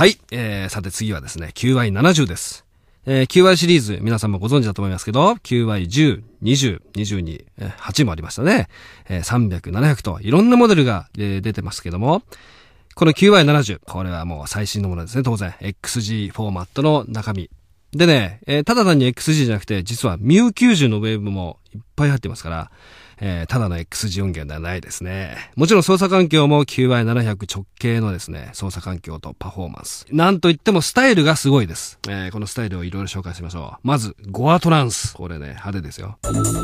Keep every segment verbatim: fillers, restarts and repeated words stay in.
はい、えー、さて次はですね、キューアイななじゅう です。えー、キューアイ シリーズ、皆さんもご存知だと思いますけど、キューアイじゅう、にじゅう、にじゅうに、えー、はちもありましたね。えー、さんびゃく、ななひゃくといろんなモデルが、えー、出てますけども、この キューアイななじゅう、これはもう最新のものですね、当然。エックスジー フォーマットの中身。でね、えー、ただ単に エックスジー じゃなくて、実は ミューきゅうじゅう のウェーブもいっぱい入ってますから、えー、ただの エックスジー 音源ではないですね。もちろん操作環境も キューアイななひゃく 直系のですね、操作環境とパフォーマンス。なんといってもスタイルがすごいです。えー、このスタイルをいろいろ紹介しましょう。まず、ゴアトランス。これね、派手ですよ。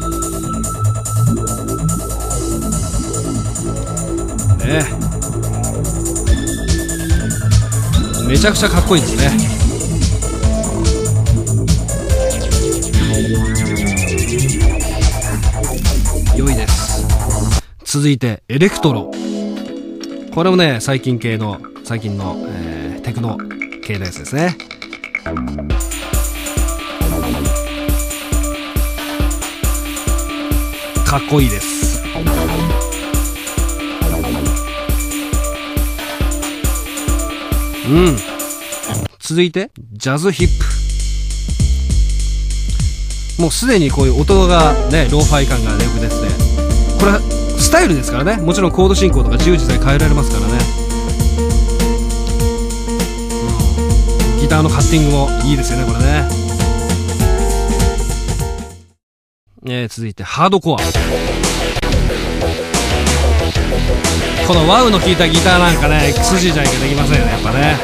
ね。めちゃくちゃかっこいいですね。良いです。続いてエレクトロ。これもね、最近系の最近の、えー、テクノ系のやつですね。かっこいいです。うん。続いてジャズヒップ。もうすでにこういう音がね、ローファイ感がね、よく出てて、これはスタイルですからね。もちろんコード進行とか自由自在変えられますからね。うん、ギターのカッティングもいいですよね、これね。えー、続いてハードコア。このワウの効いたギターなんかね、エックスジー じゃなきゃできませんよね、やっぱね。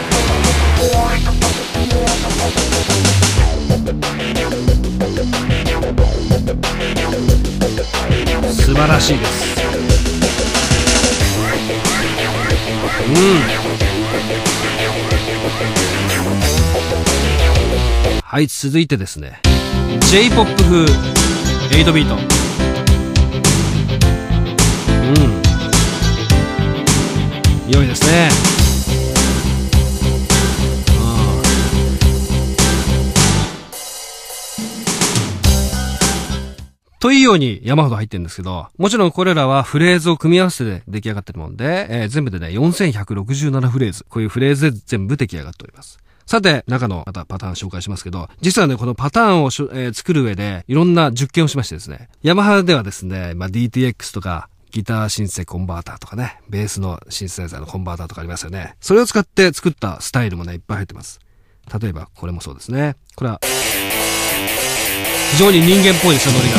素晴らしいです。うん。はい、続いてですね、J-ポップ 風エイトビート。うん。良いですね。というように山ほど入ってるんですけど、もちろんこれらはフレーズを組み合わせて出来上がってるもんで、えー、全部でね、よんせんひゃくろくじゅうななフレーズ。こういうフレーズで全部出来上がっております。さて、中のまたパターン紹介しますけど、実はね、このパターンをしょ、えー、作る上で、いろんな実験をしましてですね、ヤマハではですね、まあ、ディーティーエックス とか、ギターシンセコンバーターとかね、ベースのシンセサイザーのコンバーターとかありますよね。それを使って作ったスタイルもね、いっぱい入ってます。例えば、これもそうですね。これは、非常に人間っぽいですよ、ノリが。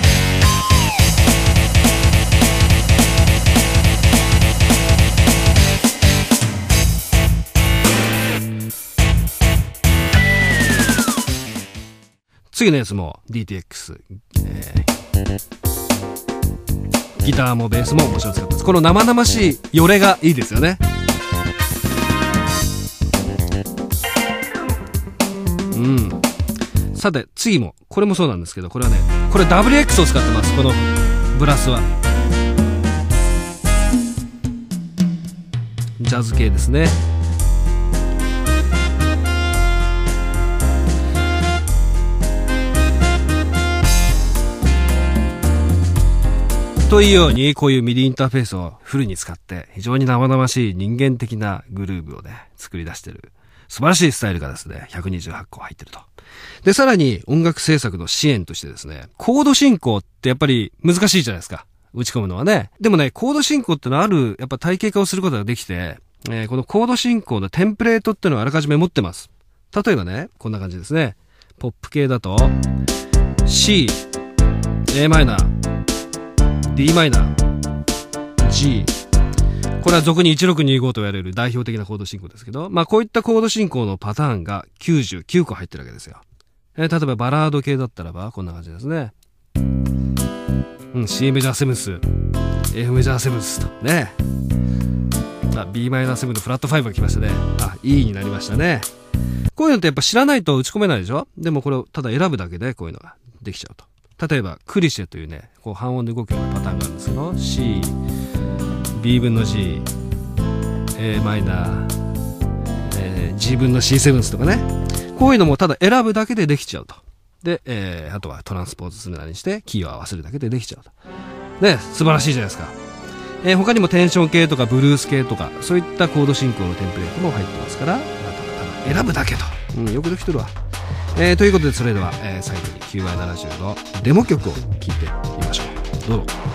次のやつも ディーティーエックス、えー、ギターもベースももちろん使ってます。この生々しいよれがいいですよね。うん。さて次もこれもそうなんですけど、これはね、これ ダブリューエックス を使ってます。このブラスはジャズ系ですね。というように、こういうミディインターフェースをフルに使って、非常に生々しい人間的なグルーブをね、作り出している。素晴らしいスタイルがですね、ひゃくにじゅうはちこ入ってると。で、さらに音楽制作の支援としてですね、コード進行ってやっぱり難しいじゃないですか。打ち込むのはね。でもね、コード進行ってのはある、やっぱ体系化をすることができて、えー、このコード進行のテンプレートっていうのをあらかじめ持ってます。例えばね、こんな感じですね。ポップ系だと、C、A マイナー、ディーマイナー、G。これは俗にいちろくにごと言われる代表的なコード進行ですけど、まあこういったコード進行のパターンがきゅうじゅうきゅうこ入ってるわけですよ。えー、例えばバラード系だったらばこんな感じですね。うん、C メジャーセブンス、F メジャーセブンスとね。あ、B マイナーセブンのフラットファイブが来ましたね。あ、E になりましたね。こういうのってやっぱ知らないと打ち込めないでしょ。でもこれをただ選ぶだけでこういうのができちゃうと。例えばクリシェというね、こう半音で動くようなパターンがあるんですけど、 C、 B 分の G、 A マイナー、えー、G 分の シーセブン とかね、こういうのもただ選ぶだけでできちゃうと。で、えー、あとはトランスポーズするなりにしてキーを合わせるだけでできちゃうと。ね、素晴らしいじゃないですか。えー、他にもテンション系とかブルース系とかそういったコード進行のテンプレートも入ってますから、また選ぶだけと、うん、よくできてるわ。えー、ということでそれでは、えー、最後に キューワイななじゅう のデモ曲を聴いてみましょう。どうぞ。